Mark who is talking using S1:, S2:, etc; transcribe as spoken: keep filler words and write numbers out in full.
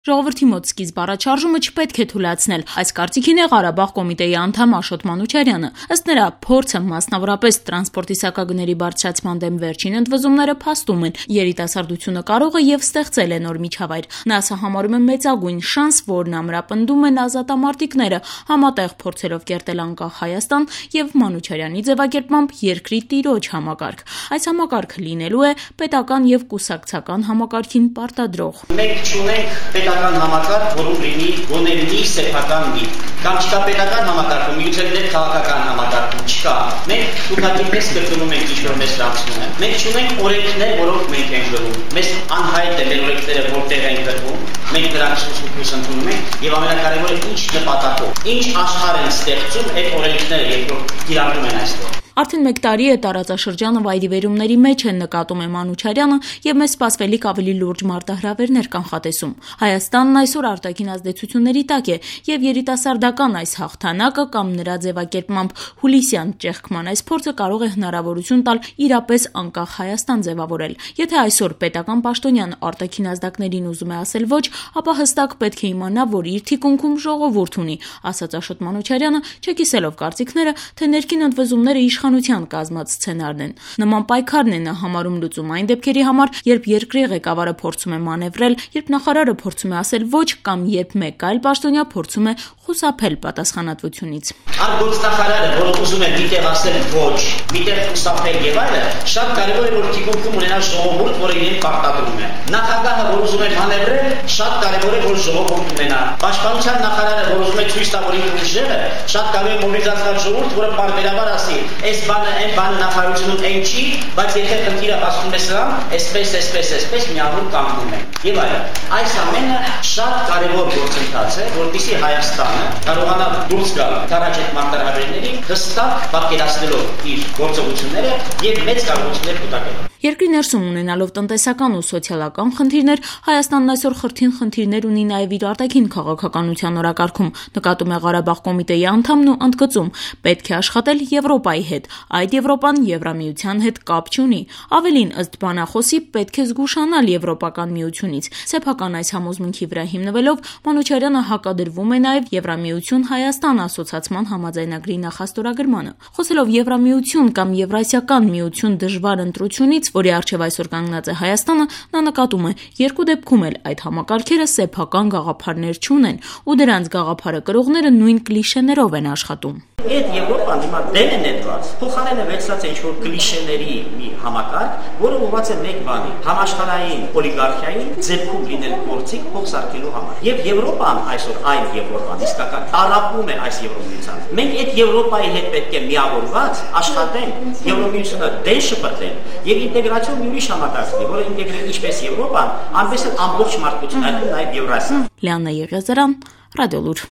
S1: Ժողովրդի մոտ սկիզբ առաջարժումը չպետք է թույլատրել, այս կարծիքին է Ղարաբաղ կոմիտեի անդամ Աշոտ Մանուչարյանը։ Ըստ նրա, փորձը մասնավորապես տրանսպորտի սակագների բարձրացման դեմ վերջին ընդվզումները փաստում են, երիտասարդությունը կարող է և ստեղծել է նոր միջավայր։ Նա սա համարում է մեծագույն շանս, որն ամրապնդում են ազատամարտիկները, համատեղ փորձելով կերտել անկախ Հայաստան և Մանուչարյանի ձևակերպմամբ երկրի տիրոջ համակարգ։ Այս համակարգը լինելու է պետական և կուսակցական համակարգին պարտադրող։
S2: Մենք չունենք պետական համակարգ, որում լինի գոնե մի սեփական միտք, կամ չկա պետական համակարգը, միգուցե դեռ քաղաքական համակարգում չկա։ Մենք ուղղակի մեզ կրկնում ենք ինչ-որ մեզ լացնում են։ Մենք չունենք օրենքներ, որոնք մենք ենք գրում։ Մեզ անհայտ է մեր օրենքները որտեղ են գրվում։ Մենք դրանց ուսումնասիրում ընդունում ենք եւ ամենակարևորը ինչ նպատակով, ինչ աշխարհ են ստեղծում այդ օրենքները, երբ որ կիրառվում են այստեղ։
S1: Արդեն մեկ տարի է տարածաշրջանը վայրիվերումների մեջ են, նկատում է Մանուչարյանը և մեզ սպասվելիք ավելի լուրջ մարտահրավերներ կանխատեսում։ Հայաստանն այսօր արտաքին ազդեցությունների տակ է և երիտասարդական այս հաղթանակը կամ նրա ձևակերպմամբ հուլիսյան ճեղքման այս փորձը կարող է հնարավորություն տալ իրապես անկախ Հայաստան ձևավորել։ Եթե այսօր պետական պաշտոնյան արտաքին ազդակներին ուզում է ասել ոչ, ապա հստակ պետք է իմանա, որ իր թիկունքում ժողովուրդ ունի, ասաց Աշոտ Մանուչարյանը, չկիսելով կարծիքները, թե ներքին ընդվզումները իշխանության կազմած սցենարն են։ Նման պայքարն է նա համարում լուծում այն դեպքերի համար, երբ երկրի ղեկավարը փորձում է մանևրել, երբ նախարարը փորձում է ասել ոչ կամ երբ մեկ այլ պաշտոնյա փորձում է խուսափել պատասխանատվությունից։
S2: Արտգործնախարարը, որը ուզում է միտեղ ասել ոչ, միտեղ խուսափել եւ այլը, շատ կարեւոր է, որ թիկունքում ունենա ժողովուրդ, որը իրեն պարտադրում է։ Նախագահը, որ ուզում է մանևրել, շատ կարեւոր է, որ ժողովուրդ ունենա։ Պաշտպանության նախարարը, որ ուզում է ցույց տա, որ ինքը ուժեղ է, շատ կարեւոր է մոբիլիզացնել ժողովուրդ, որը բարբերաբար ասի այս բանը, այն բանը նախարարությունում այն չի, բայց եթե խնդիրը ասում է սրան, այսպես, այսպես, այսպես միավոր կանգնում է։ Եվ այլն։ Այս ամենը շատ կարևոր գործընթաց է, որպեսզի Հայաստանը կարողանա դուրս գալ առաջ այդ մարտահրավերների, հստակ պատկերացնելով իր գործողությունները եւ մեծ կարողություններ կուտակելով։
S1: Երկրի ներսում ունենալով տնտեսական ու սոցիալական խնդիրներ, Հայաստանն այսօր խրթին խնդիրներ ունի նաև իր արտաքին քաղաքականության օրակարգում, նկատում է Ղարաբաղ կոմիտեի անդամն ու ընդգծում, պետք է աշխատել Եվրոպայի հետ, այդ Եվրոպան Եվրամիության հետ կապ չունի։ Ավելին, ըստ բանախոսի, պետք է զգուշանալ Եվրոպական միությունից։ Սեփական այս համոզմունքի վրա հիմնվելով, Մանուչարյանը հակադրվում է նաև Եվրամիություն-Հայաստան ասոցիացման համաձայնագրի նախաստորագրմանը։ Խոսելով Եվրամիություն կամ Եվրասիական միություն դժվար ընտրությունից, որի առջև այսօր կանգնած է Հայաստանը, նա նկատում է, երկու դեպքում էլ այդ համակարգերը սեփական գաղափարներ չունեն, ու դրանց գաղափարը կրողները նույն կլիշեներով են աշխատում։
S2: Այդ Եվրոպան հիմա դեն է նետված, փոխարեն է վերցած ինչ-որ կլիշեների մի համակարգ, որը ուղղված է մեկ բանի՝ համաշխարհային օլիգարխիային ձեռքում լինել գործիք փող սարքելու համար։ Եվ Եվրոպան այսօր այն Եվրոպան իսկական տարապում է այս Եվրոմիության։ Մենք այդ Եվրոպայի հետ պետք է միավորված աշխատենք, Եվրոմիությունը դեն շպրտենք եւ ինտեգրացիոն ուրիշ համակարգ լինի, որը ինտեգրել ինչպես Եվրոպան, այնպես էլ ամբողջ մարդկությունը, այդպես նաեւ Եվրասիան։
S1: Լիաննա Եղիազարյան, Ռադիոլուր։